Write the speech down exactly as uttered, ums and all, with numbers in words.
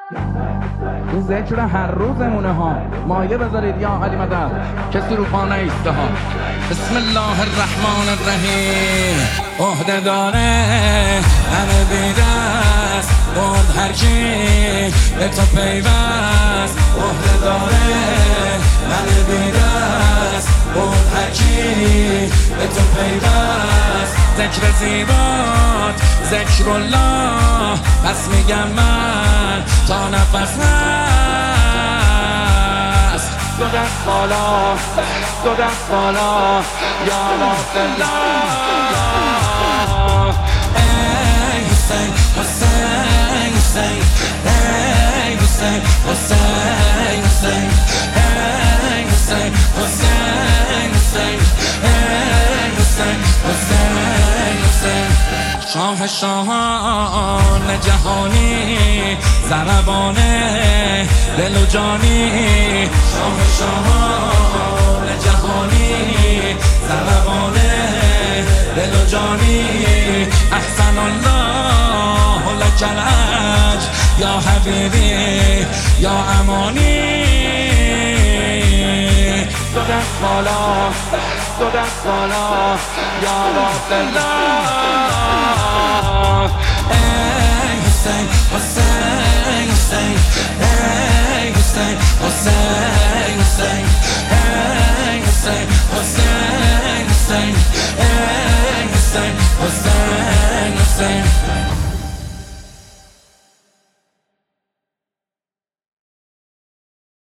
این ذکر هر روزمونه ها. مایه بذارید یا علی مدد کسی رو پا نیسته ها. بسم الله الرحمن الرحیم. عهده داره همه بیدست بود هر کی به تو پیوست. عهده داره همه بیدست بود هر کی به تو پیوست. ذکر زیبات ذکر الله پس میگم من تا نفس هست. دو دست بالا دو دست بالا یا الله. ای حسین حسین حسین ای حسین حسین حسین ای حسین حسین حسین ای حسین حسین حسین. شاه شاهان جهانی زربان دل و جانی. شاه شاهان جهانی زربان دل و جانی. احسن الله لک الاجر یا حبیبی یا امانی. دو دست بالا دو دست بالا یا رب الله. ای حسین حسین حسین ای حسین حسین حسین